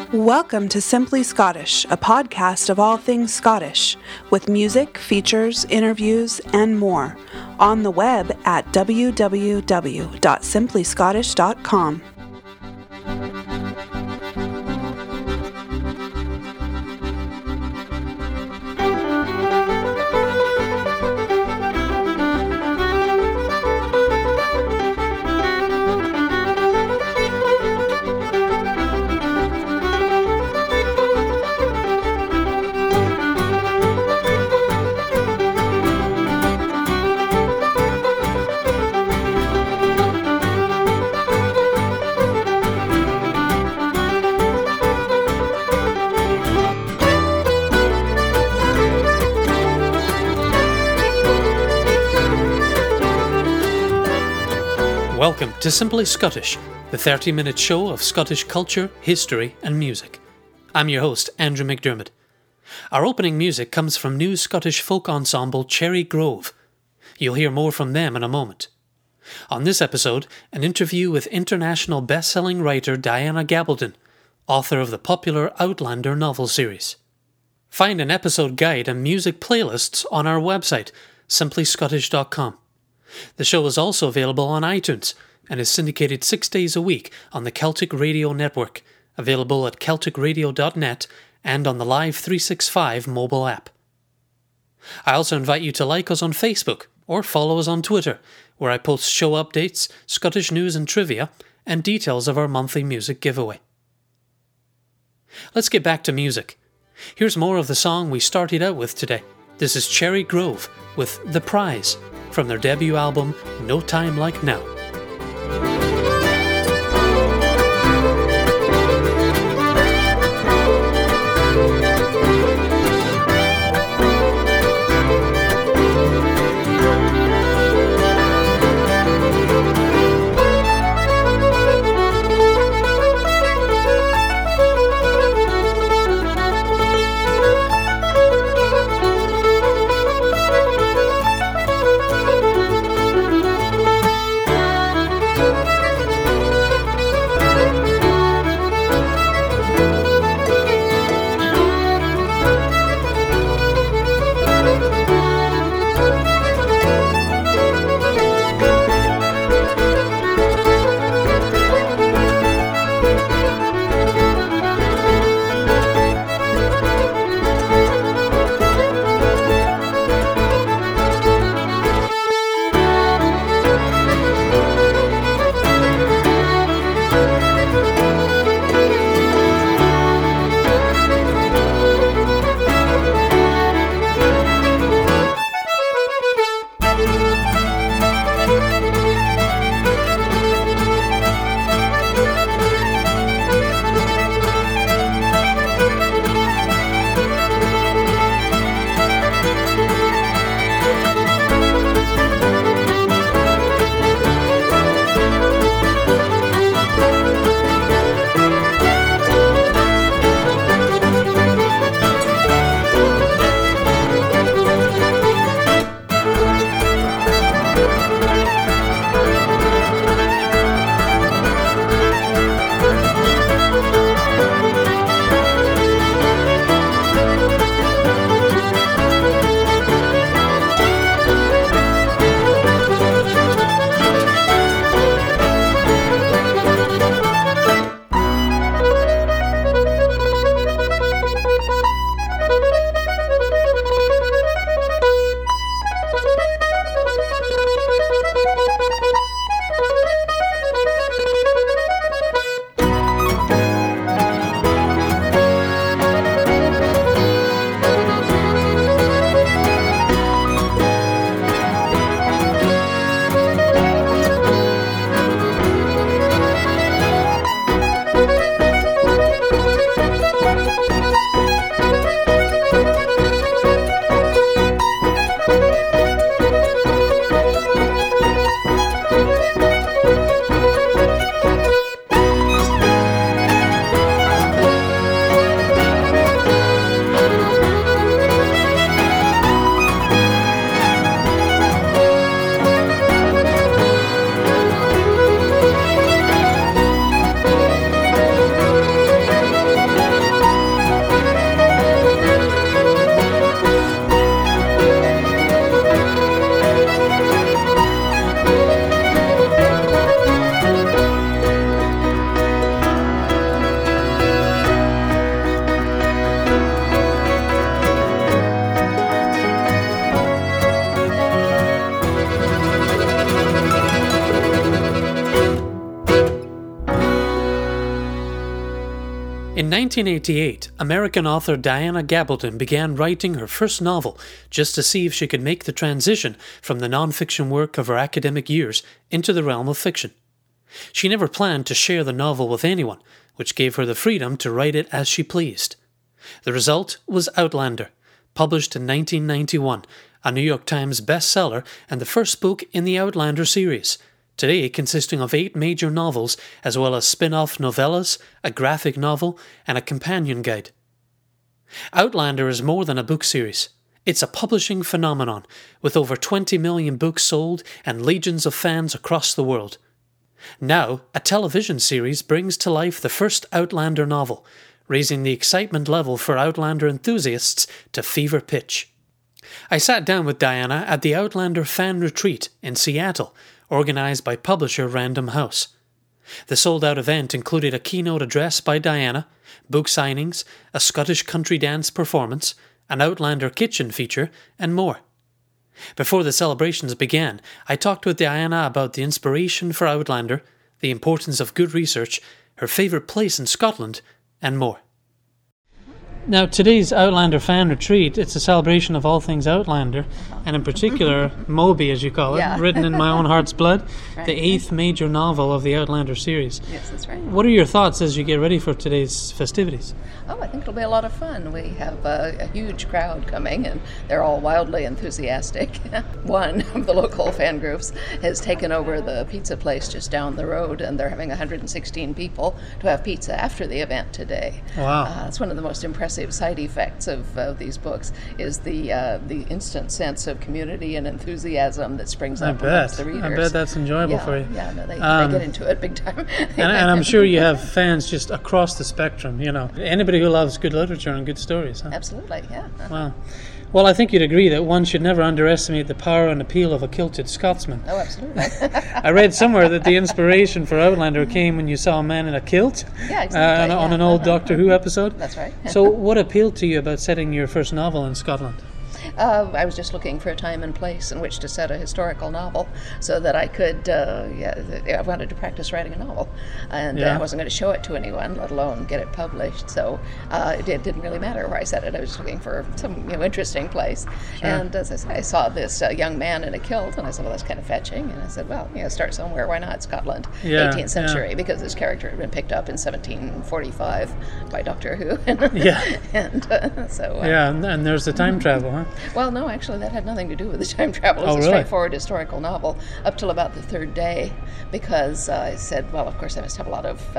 Welcome to Simply Scottish, a podcast of all things Scottish, with music, features, interviews, and more, on the web at www.simplyscottish.com. Welcome to Simply Scottish, the 30-minute show of Scottish culture, history and music. I'm your host, Andrew McDermott. Our opening music comes from new Scottish folk ensemble Cherry Grove. You'll hear more from them in a moment. On this episode, an interview with international best-selling writer Diana Gabaldon, author of the popular Outlander novel series. Find an episode guide and music playlists on our website, simplyscottish.com. The show is also available on iTunes and is syndicated 6 days a week on the Celtic Radio Network, available at celticradio.net and on the Live 365 mobile app. I also invite you to like us on Facebook or follow us on Twitter, where I post show updates, Scottish news and trivia, and details of our monthly music giveaway. Let's get back to music. Here's more of the song we started out with today. This is Cherry Grove with The Prize, from their debut album, No Time Like Now. In 1988, American author Diana Gabaldon began writing her first novel just to see if she could make the transition from the non-fiction work of her academic years into the realm of fiction. She never planned to share the novel with anyone, which gave her the freedom to write it as she pleased. The result was Outlander, published in 1991, a New York Times bestseller and the first book in the Outlander series, today consisting of 8 major novels as well as spin-off novellas, a graphic novel, and a companion guide. Outlander is more than a book series. It's a publishing phenomenon, with over 20 million books sold and legions of fans across the world. Now, a television series brings to life the first Outlander novel, raising the excitement level for Outlander enthusiasts to fever pitch. I sat down with Diana at the Outlander Fan Retreat in Seattle, organised by publisher Random House. The sold-out event included a keynote address by Diana, book signings, a Scottish country dance performance, an Outlander kitchen feature, and more. Before the celebrations began, I talked with Diana about the inspiration for Outlander, the importance of good research, her favourite place in Scotland, and more. Now, today's Outlander Fan Retreat, it's a celebration of all things Outlander, and in particular, Moby, as you call it, written in my own heart's blood, right. The 8th major novel of the Outlander series. Yes, that's right. What are your thoughts as you get ready for today's festivities? Oh, I think it'll be a lot of fun. We have a huge crowd coming, and they're all wildly enthusiastic. One of the local fan groups has taken over the pizza place just down the road, and they're having 116 people to have pizza after the event today. Wow. It's one of the most impressive side effects of these books is the instant sense of community and enthusiasm that springs up amongst the readers. I bet that's enjoyable for you. Yeah, no, they get into it big time. and I'm sure you have fans just across the spectrum, you know. Anybody who loves good literature and good stories. Huh? Absolutely, yeah. Wow. Well, I think you'd agree that one should never underestimate the power and appeal of a kilted Scotsman. Oh, absolutely. I read somewhere that the inspiration for Outlander came when you saw a man in a kilt on an old Doctor Who episode. That's right. So what appealed to you about setting your first novel in Scotland? I was just looking for a time and place in which to set a historical novel so that I could, I wanted to practice writing a novel. And I wasn't going to show it to anyone, let alone get it published. So it didn't really matter where I set it. I was just looking for some interesting place. Sure. And as I said, I saw this young man in a kilt, and I said, well, that's kind of fetching. And I said, well, start somewhere. Why not Scotland? 18th century, because this character had been picked up in 1745 by Doctor Who. And there's the time travel, huh? Well, no, actually, that had nothing to do with the time travel. It was a straightforward historical novel up till about the 3rd day, because I said, well, of course, I must have a lot of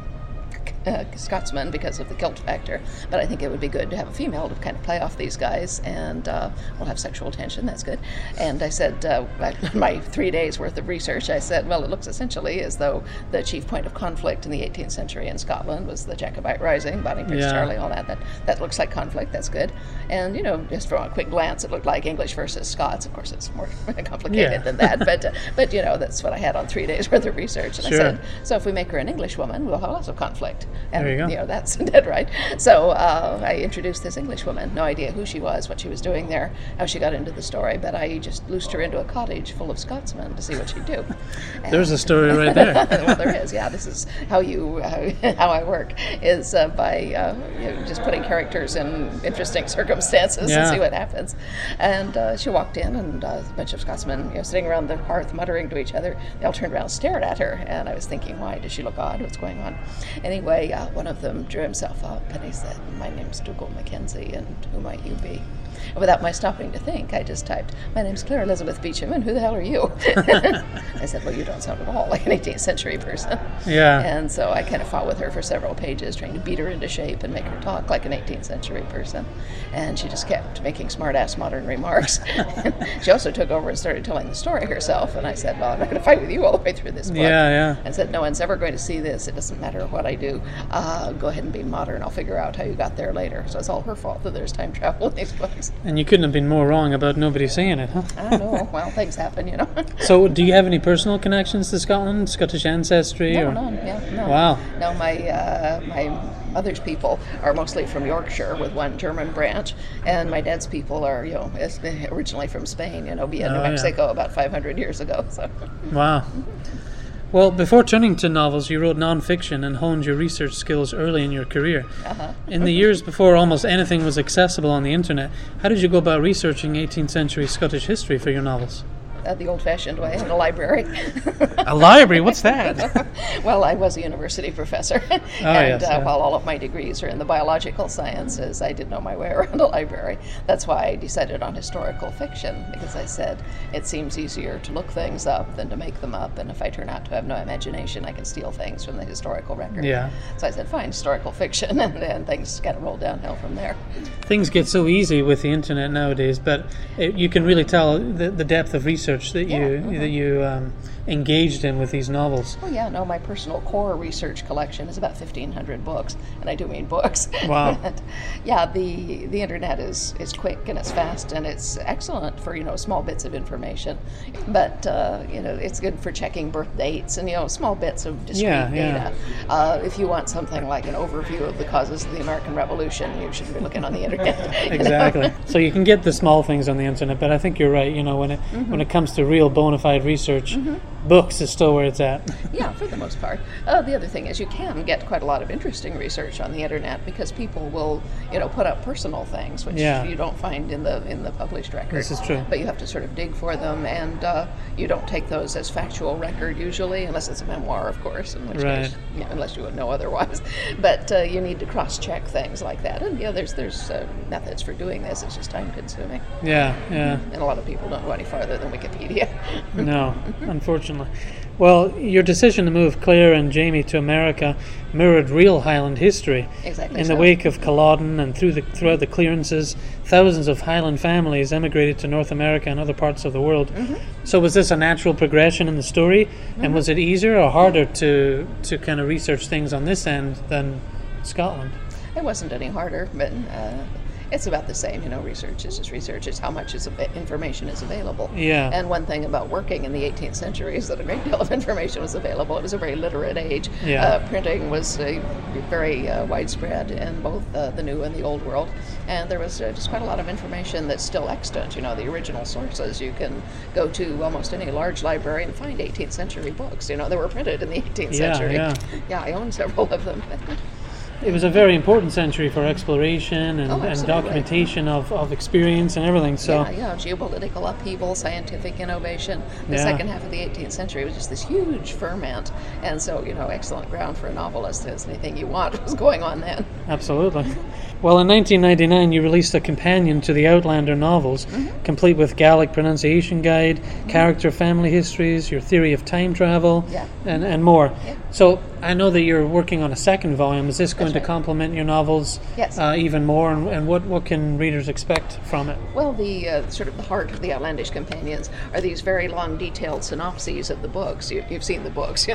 Scotsmen because of the kilt factor, but I think it would be good to have a female to kind of play off these guys, and we'll have sexual tension, that's good. And I said, my 3 days worth of research, I said, well, it looks essentially as though the chief point of conflict in the 18th century in Scotland was the Jacobite Rising, Bonnie Prince Charlie, all that looks like conflict, that's good. And, just from a quick glance, it looked like English versus Scots. Of course, it's more complicated than that, but that's what I had on 3 days worth of research. And I said, so if we make her an English woman, we'll have lots of conflict. And, there you go. That's dead right. So I introduced this English woman, no idea who she was, what she was doing there, how she got into the story, but I just loosed her into a cottage full of Scotsmen to see what she'd do. There's a story right there. Well, there is, yeah. This is how I work, is by just putting characters in interesting circumstances and see what happens. And she walked in, and a bunch of Scotsmen sitting around the hearth muttering to each other. They all turned around and stared at her, and I was thinking, why? Does she look odd? What's going on? Anyway, one of them drew himself up, and he said, my name's Dougal Mackenzie, and who might you be? And without my stopping to think, I just typed, my name's Claire Elizabeth Beecham, and who the hell are you? I said, well, you don't sound at all like an 18th century person. Yeah. And so I kind of fought with her for several pages, trying to beat her into shape and make her talk like an 18th century person. And she just kept making smart-ass modern remarks. She also took over and started telling the story herself, and I said, well, I'm not going to fight with you all the way through this book. I said, no one's ever going to see this. It doesn't matter what I do. Go ahead and be modern. I'll figure out how you got there later. So it's all her fault that there's time travel in these books. And you couldn't have been more wrong about nobody seeing it, huh? I know. Well, things happen, So, do you have any personal connections to Scotland, Scottish ancestry? No, none. Yeah, no. Wow. No, my mother's people are mostly from Yorkshire with one German branch, and my dad's people are, originally from Spain, via New Mexico about 500 years ago. So. Wow. Well, before turning to novels, you wrote non-fiction and honed your research skills early in your career. In the years before almost anything was accessible on the internet, how did you go about researching 18th century Scottish history for your novels? The old-fashioned way, in a library. A library? What's that? Well, I was a university professor, while all of my degrees are in the biological sciences, I did know my way around a library. That's why I decided on historical fiction, because I said it seems easier to look things up than to make them up, and if I turn out to have no imagination, I can steal things from the historical record. Yeah. So I said, fine, historical fiction, and things kind of rolled downhill from there. Things get so easy with the internet nowadays, but you can really tell the depth of research that you engaged in with these novels. Oh yeah, no, my personal core research collection is about 1,500 books, and I do mean books. Wow. Yeah, the internet is quick and it's fast and it's excellent for small bits of information, but it's good for checking birth dates and small bits of discrete data. If you want something like an overview of the causes of the American Revolution, you should be looking on the internet. Exactly. So you can get the small things on the internet, but I think you're right. When it comes to real bona fide research, books is still where it's at. Yeah, for the most part. The other thing is you can get quite a lot of interesting research on the internet because people will, put up personal things which you don't find in the published record. This is true. But you have to sort of dig for them, and you don't take those as factual record usually, unless it's a memoir, of course, in which case, unless you would know otherwise. But you need to cross-check things like that, and there's methods for doing this. It's just time-consuming. Yeah. And a lot of people don't go any farther than Wikipedia. No, unfortunately. Well, your decision to move Claire and Jamie to America mirrored real Highland history. Exactly. In the wake of Culloden and throughout the clearances, thousands of Highland families emigrated to North America and other parts of the world. So was this a natural progression in the story? And was it easier or harder to kind of research things on this end than Scotland? It wasn't any harder, but it's about the same. Research is just research. It's how much information is available. Yeah. And one thing about working in the 18th century is that a great deal of information was available. It was a very literate age. Yeah. Printing was very widespread in both the New and the Old World. And there was just quite a lot of information that's still extant. The original sources. You can go to almost any large library and find 18th century books. They were printed in the 18th century. Yeah, I own several of them. It was a very important century for exploration and documentation of experience and everything. So geopolitical upheaval, scientific innovation. The second half of the 18th century was just this huge ferment, and so excellent ground for a novelist. As anything you want was going on then. Absolutely. Well, in 1999, you released a companion to the Outlander novels, complete with Gaelic pronunciation guide, character family histories, your theory of time travel, and more. Yeah. So I know that you're working on a second volume. Is this going to complement your novels even more, and what can readers expect from it? Well, the sort of the heart of the Outlandish companions are these very long, detailed synopses of the books. You've seen the books,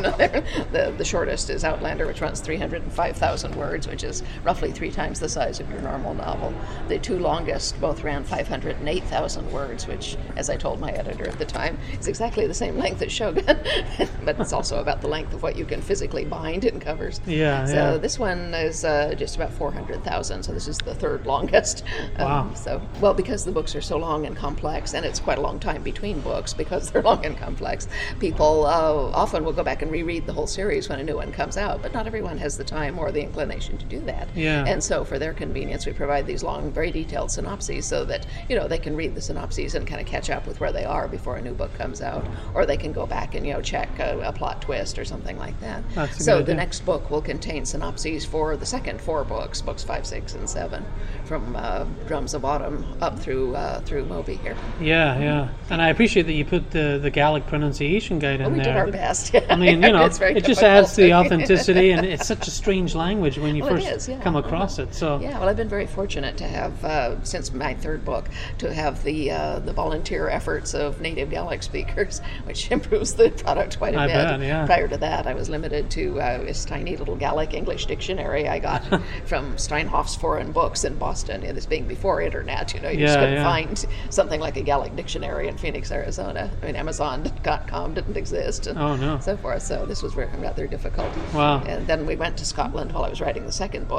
the shortest is Outlander, which runs 305,000 words, which is roughly 3 times the size of your normal novel. The 2 longest both ran 508,000 words, which, as I told my editor at the time, is exactly the same length as Shogun, but it's also about the length of what you can physically bind in covers. So this one is just about 400,000, so this is the 3rd longest. Wow. Because the books are so long and complex, and it's quite a long time between books because they're long and complex, people often will go back and reread the whole series when a new one comes out, but not everyone has the time or the inclination to do that. Yeah. And so for their convenience, we provide these long, very detailed synopses so that, they can read the synopses and kind of catch up with where they are before a new book comes out, or they can go back and, check a plot twist or something like that. That's so the next book will contain synopses for the second 4 books 5, 6, and 7, from Drums of Autumn up through Moby here. Yeah. And I appreciate that you put the Gaelic pronunciation guide in there. We did our best. I mean, it just adds to the authenticity, and it's such a strange language when you first come across it. So I've been very fortunate to have, since my 3rd book, to have the volunteer efforts of native Gaelic speakers, which improves the product quite a bit. Bet, yeah. Prior to that, I was limited to this tiny little Gaelic English dictionary I got from Steinhoff's Foreign Books in Boston. This being before internet, you just couldn't find something like a Gaelic dictionary in Phoenix, Arizona. I mean, Amazon.com didn't exist, and so forth. So this was rather difficult. Wow. And then we went to Scotland while I was writing the 2nd book,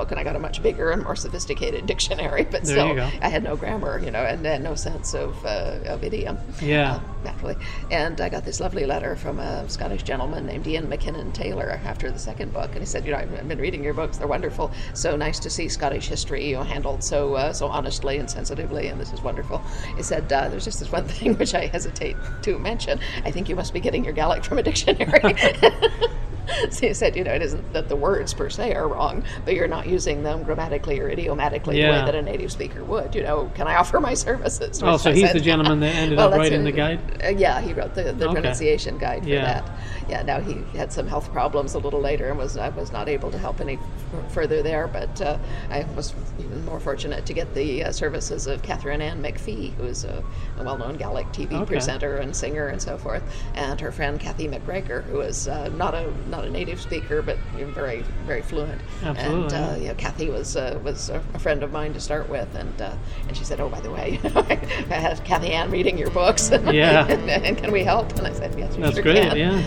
book, and I got a much bigger and more sophisticated dictionary, but there still I had no grammar, and no sense of idiom. Yeah. Naturally. And I got this lovely letter from a Scottish gentleman named Ian McKinnon Taylor after the second book, and he said, I've been reading your books, they're wonderful, so nice to see Scottish history handled so honestly and sensitively, and this is wonderful. He said, there's just this one thing which I hesitate to mention. I think you must be getting your Gaelic from a dictionary. So he said, it isn't that the words per se are wrong, but you're not using them grammatically or idiomatically the way that a native speaker would. Can I offer my services? Oh, so he's the gentleman that ended up writing the guide? Yeah, he wrote the pronunciation guide for that. Yeah, now he had some health problems a little later and was not able to help any further there, but I was even more fortunate to get the services of Catherine Ann McPhee, who is a well-known Gaelic TV presenter and singer and so forth, and her friend Kathy McGregor, who is not a native speaker, but very, very fluent. Absolutely. And Kathy was a friend of mine to start with, and she said, "Oh, by the way, I had Kathy Ann reading your books. And can we help?" And I said, "Yes, we sure great, can." Yeah.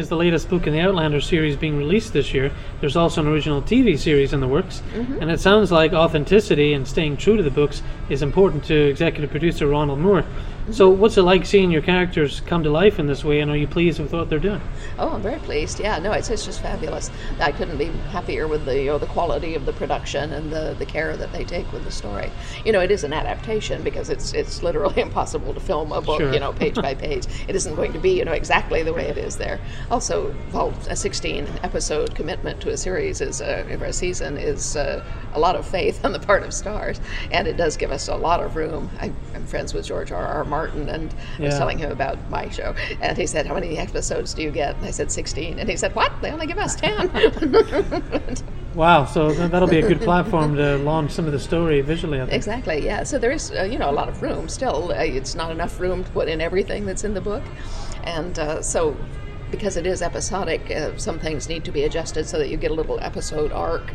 is the latest book in the Outlander series being released this year, there's also an original TV series in the works. And it sounds like authenticity and staying true to the books is important to executive producer Ronald Moore. So what's it like seeing your characters come to life in this way, and are you pleased with what they're doing? Oh, I'm very pleased. Yeah, no, it's just fabulous. I couldn't be happier with the quality of the production and the care that they take with the story. It is an adaptation because it's literally impossible to film a book, Sure. Page by page. It isn't going to be, exactly the way it is there. Also, a 16-episode commitment to a series or a season is a lot of faith on the part of Starz, and it does give us a lot of room. I'm friends with George R.R. Martin, and I was telling him about my show, and he said, "How many episodes do you get?" And I said 16, and he said, "What? They only give us 10." Wow, so that'll be a good platform to launch some of the story visually, I think. Exactly, yeah. So there is, a lot of room still. It's not enough room to put in everything that's in the book, and so because it is episodic, some things need to be adjusted so that you get a little episode arc.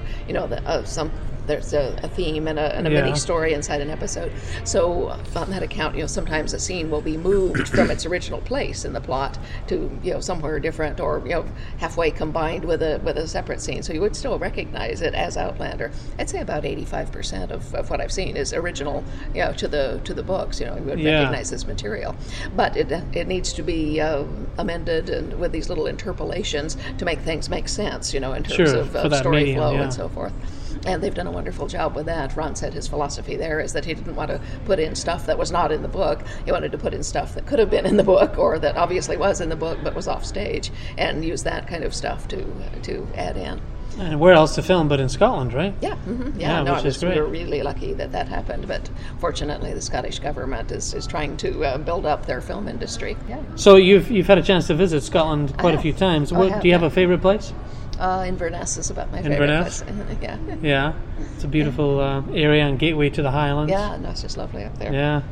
There's a theme and a mini story inside an episode. So on that account, sometimes a scene will be moved from its original place in the plot to somewhere different, or halfway combined with a separate scene. So you would still recognize it as Outlander. I'd say about 85% of what I've seen is original, to the books. You would recognize this material, but it needs to be amended and with these little interpolations to make things make sense. In terms of story medium, flow and so forth. And they've done a wonderful job with that. Ron said his philosophy there is that he didn't want to put in stuff that was not in the book. He wanted to put in stuff that could have been in the book, or that obviously was in the book but was off stage, and use that kind of stuff to add in. And where else to film but in Scotland, right? Yeah, which is great. We're really lucky that happened, but fortunately the Scottish government is trying to build up their film industry. Yeah. So you've had a chance to visit Scotland quite a few times. Do you have a favourite place? Inverness is about my favorite place. Yeah, it's a beautiful area and gateway to the Highlands. Yeah, no, it's just lovely up there. Yeah.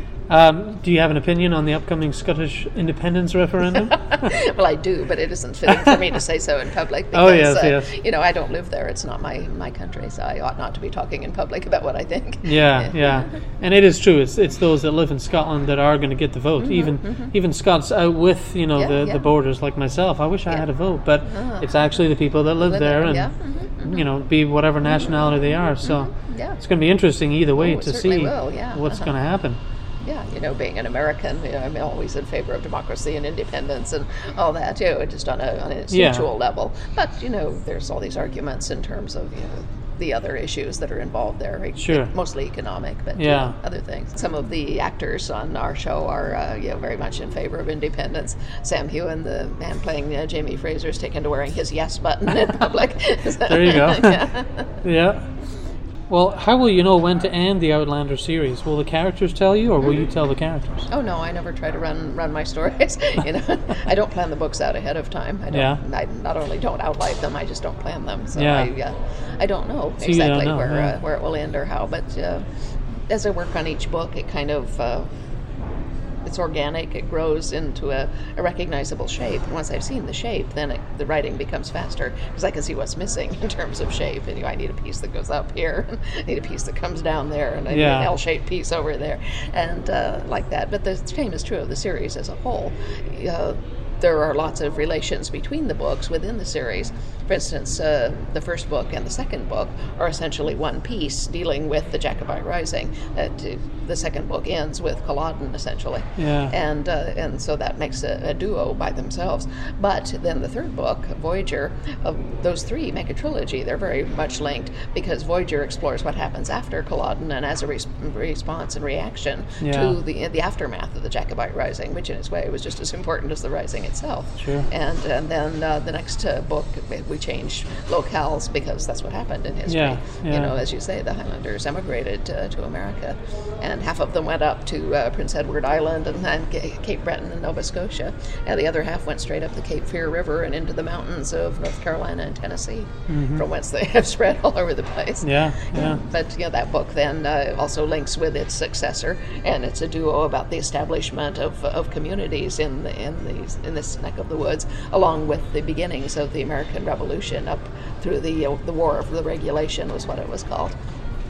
Do you have an opinion on the upcoming Scottish independence referendum? Well, I do, but it isn't fitting for me to say so in public because, yes. I don't live there. It's not my country, so I ought not to be talking in public about what I think. Yeah. And it is true. It's those that live in Scotland that are going to get the vote. Even Scots out with, the borders like myself. I wish I had a vote, but it's actually the people that live there and, be whatever nationality they are. So it's going to be interesting either way to see what's going to happen. Yeah, being an American, I'm always in favor of democracy and independence and all that, just on an instinctual level. But, there's all these arguments in terms of, the other issues that are involved there. Sure. Mostly economic, but other things. Some of the actors on our show are, very much in favor of independence. Sam Heughan, the man playing Jamie Fraser, is taken to wearing his yes button in public. There you go. Yeah. Well, how will you know when to end the Outlander series? Will the characters tell you, or will you tell the characters? Oh no, I never try to run my stories. I don't plan the books out ahead of time. I not only don't outline them, I just don't plan them. So I don't know exactly where it will end or how. But as I work on each book, it kind of it's organic. It grows into a recognizable shape. And once I've seen the shape, then the writing becomes faster because I can see what's missing in terms of shape. And I need a piece that goes up here, and I need a piece that comes down there, and I need an L-shaped piece over there, and like that. But the same is true of the series as a whole. There are lots of relations between the books within the series. For instance, the first book and the second book are essentially one piece dealing with the Jacobite Rising. The second book ends with Culloden, essentially. Yeah. And so that makes a duo by themselves. But then the third book, Voyager, those three make a trilogy. They're very much linked because Voyager explores what happens after Culloden and as a response and reaction to the aftermath of the Jacobite Rising, which in its way was just as important as the Rising itself. Sure. And then the next book, we change locales because that's what happened in history. As you say, the Highlanders emigrated to America, and half of them went up to Prince Edward Island and Cape Breton and Nova Scotia, and the other half went straight up the Cape Fear River and into the mountains of North Carolina and Tennessee, from whence they have spread all over the place. But that book then also links with its successor, and it's a duo about the establishment of communities in this neck of the woods, along with the beginnings of the American Revolution up through the War of the Regulation was what it was called.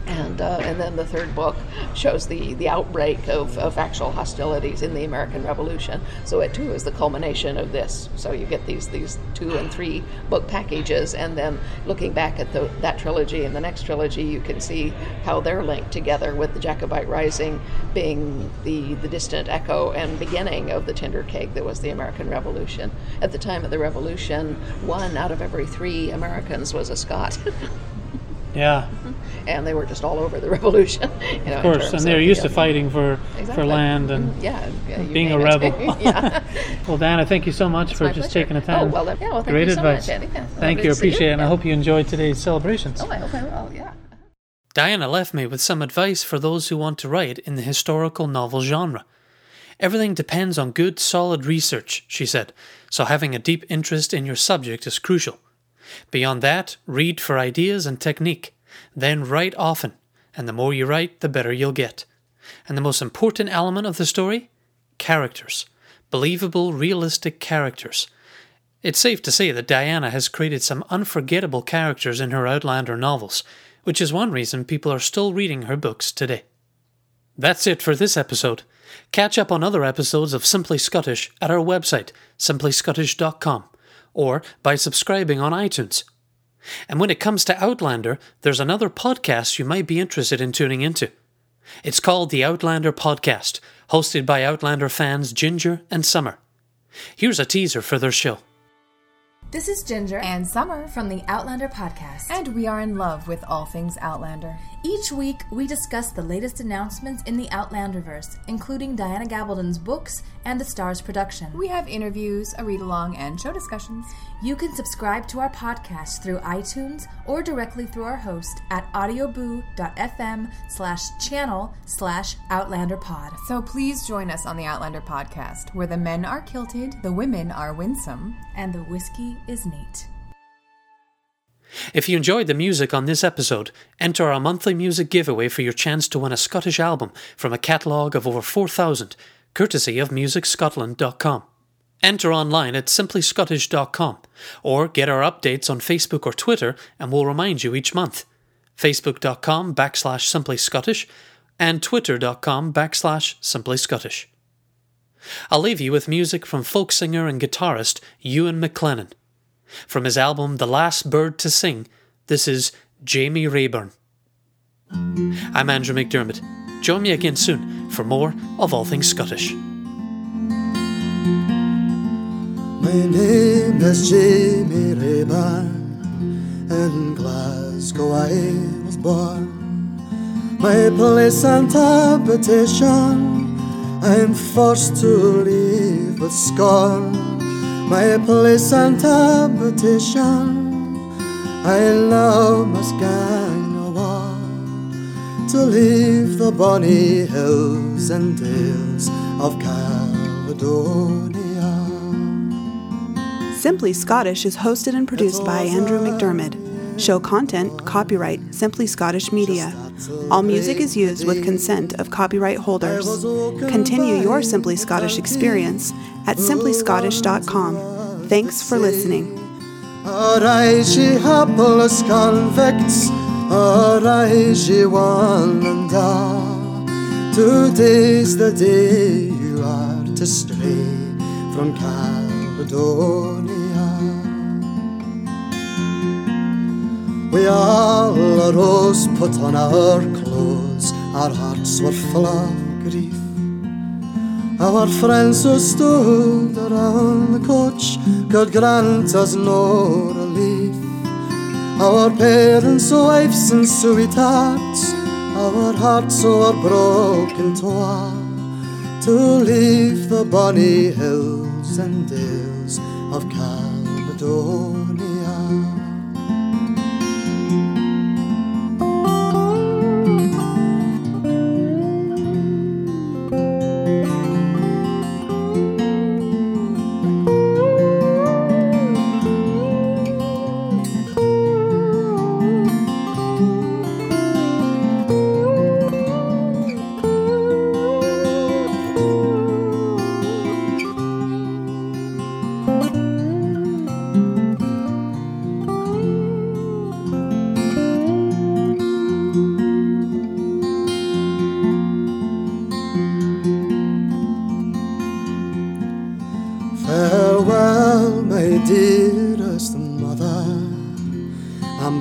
And then the third book shows the outbreak of actual hostilities in the American Revolution. So it too is the culmination of this. So you get these 2 and 3 book packages, and then looking back at that trilogy and the next trilogy, you can see how they're linked together, with the Jacobite Rising being the distant echo and beginning of the tinder keg that was the American Revolution. At the time of the Revolution, 1 out of every 3 Americans was a Scot. Yeah. And they were just all over the revolution. Of course, and they're used to fighting for land and being a rebel. Well, Diana, thank you so much for just taking the time. Thank Great you so advice. much, Andy. Thank you, appreciate it, and I hope you enjoyed today's celebrations. I hope I will, yeah. Diana left me with some advice for those who want to write in the historical novel genre. Everything depends on good, solid research, she said, so having a deep interest in your subject is crucial. Beyond that, read for ideas and technique. Then write often, and the more you write, the better you'll get. And the most important element of the story? Characters. Believable, realistic characters. It's safe to say that Diana has created some unforgettable characters in her Outlander novels, which is one reason people are still reading her books today. That's it for this episode. Catch up on other episodes of Simply Scottish at our website, simplyscottish.com, or by subscribing on iTunes. And when it comes to Outlander, there's another podcast you might be interested in tuning into. It's called the Outlander Podcast, hosted by Outlander fans Ginger and Summer. Here's a teaser for their show. This is Ginger and Summer from the Outlander Podcast. And we are in love with all things Outlander. Each week, we discuss the latest announcements in the Outlanderverse, including Diana Gabaldon's books and the Starz production. We have interviews, a read-along, and show discussions. You can subscribe to our podcast through iTunes or directly through our host at audioboo.fm/channel/OutlanderPod. So please join us on the Outlander Podcast, where the men are kilted, the women are winsome, and the whiskey is neat. If you enjoyed the music on this episode, enter our monthly music giveaway for your chance to win a Scottish album from a catalogue of over 4,000, courtesy of MusicScotland.com. Enter online at simplyscottish.com, or get our updates on Facebook or Twitter and we'll remind you each month. Facebook.com/simplyscottish and Twitter.com/simplyscottish. I'll leave you with music from folk singer and guitarist Ewan McLennan. From his album The Last Bird to Sing, this is Jamie Rayburn. I'm Andrew McDermott. Join me again soon for more of All Things Scottish. My name is Jamie Rayburn. In Glasgow I was born. My place and habitation I'm forced to leave with scorn. My place and habitation I now must gang awa to leave the bonny hills and dales of Caledonia. Simply Scottish is hosted and produced by Andrew McDermott. Show content, copyright, Simply Scottish Media. All music is used with consent of copyright holders. Continue your Simply Scottish experience at simplyscottish.com. Thanks for listening. Arise ye hapless convicts, arise ye one and all. Today's the day you are to stray from Caledonia. We all arose, put on our clothes, our hearts were full of grief. Our friends who stood around the coach could grant us no relief. Our parents, wives and sweethearts, our hearts were broken to leave the bonny hills and dales of Caledonia.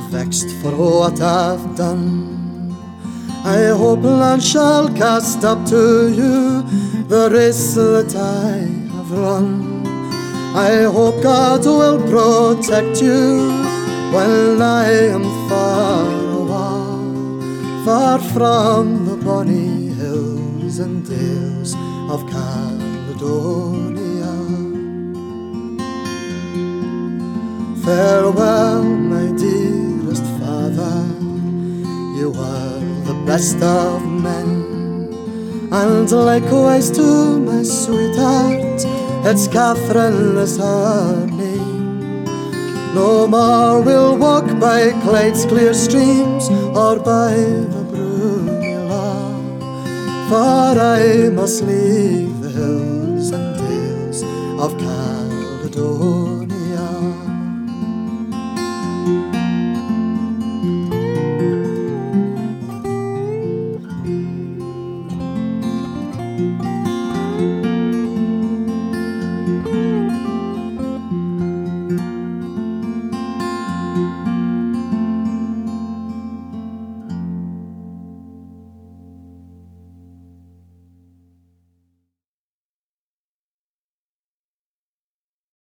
vexed for what I've done. I hope none shall cast up to you the race that I have run. I hope God will protect you when I am far away, far from the bonny hills and dales of Caledonia. Farewell, my dearest father, you are the best of men. And likewise to my sweetheart, it's Catherine is her name. No more we'll walk by Clyde's clear streams or by the Brunela, for I must leave the hills and dales of Caledonia.